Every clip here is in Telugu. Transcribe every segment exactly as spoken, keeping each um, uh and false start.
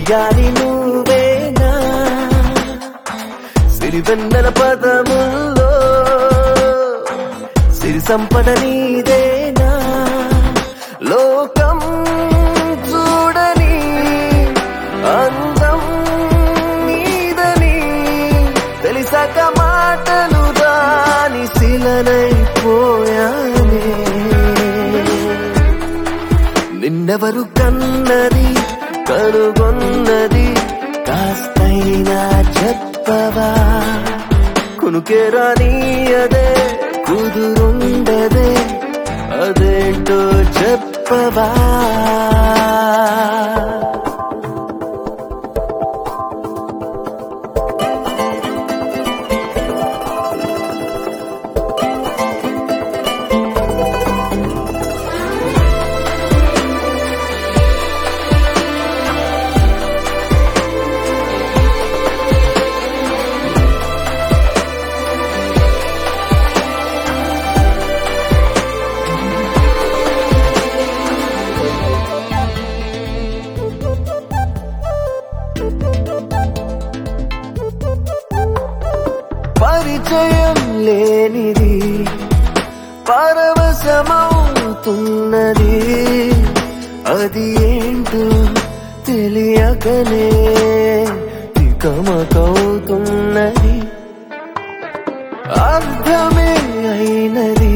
వయ్యారి నువ్వేనా సిరివెన్నెల పదముల్లో సిరి సంపద నీదేనా లోకం చూడని అందం నీదని తెలిసాక మాటలు రాని శిలనైపోయానే నిన్నెవరు కన్నది కనుగొన్నది కాస్తైనా చెప్పవా కునుకేరాని అదే కుదురుండదే అదేంటో చెప్పవా పరిచయం లేనిది పరవశమవుతున్నది అది ఏంటో తెలియకనే తికమకవుతున్నది అర్థమే అయినది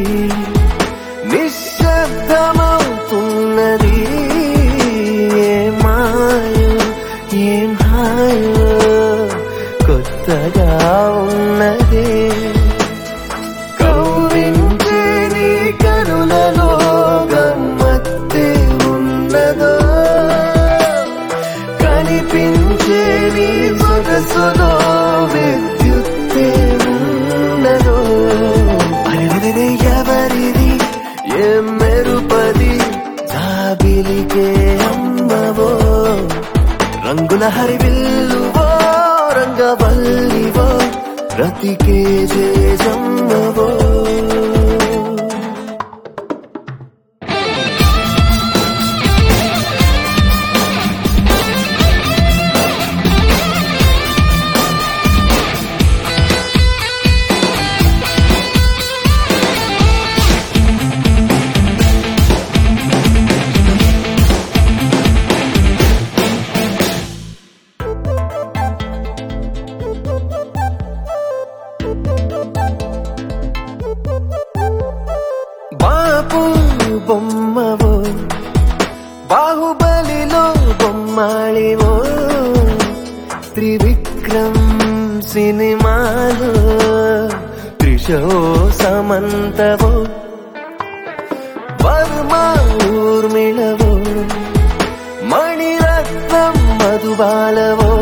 నిశ్శబ్దమవుతున్నది ఏం మాయో ఏం హాయో కొత్తగా ఉన్నది కౌరించే నీ కనులలో గమ్మత్తే ఉన్నదో కనిపించే నీ సొగసులో విద్యుత్తే ఉన్నదో అరే ఎవరిది ఏం మెరుపది జాబిలికే అమ్మవో రంగుల హరివిల్లువో రంగవల్లివో రతికే జమ్మవో బాపు బొమ్మవో బాహుబలిలో బొమ్మాళివో త్రివిక్రమ్ సినిమాలో త్రిషో సమంతవో వర్మ ఊర్మిళవో మణిరత్నం మధుబాలవో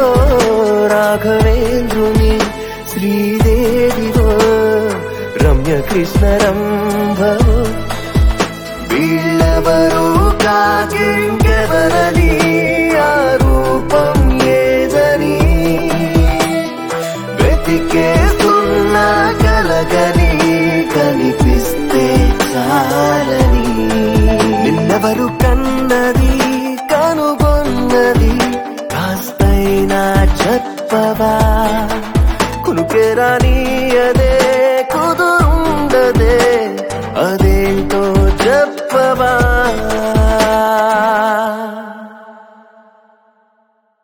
రాఘవేంద్రుని శ్రీదేవివో రమ్య కృష్ణ రంభవో వీళ్ళెవరూ కాకింకెవరని ఆ రూపం ఏదని వెతికేస్తున్నా కలగని కనిపిస్తే చాలని నిన్నెవరు కన్నది కనుగొన్నది కాస్తైనా చెప్పవా కునుకేరాని అదే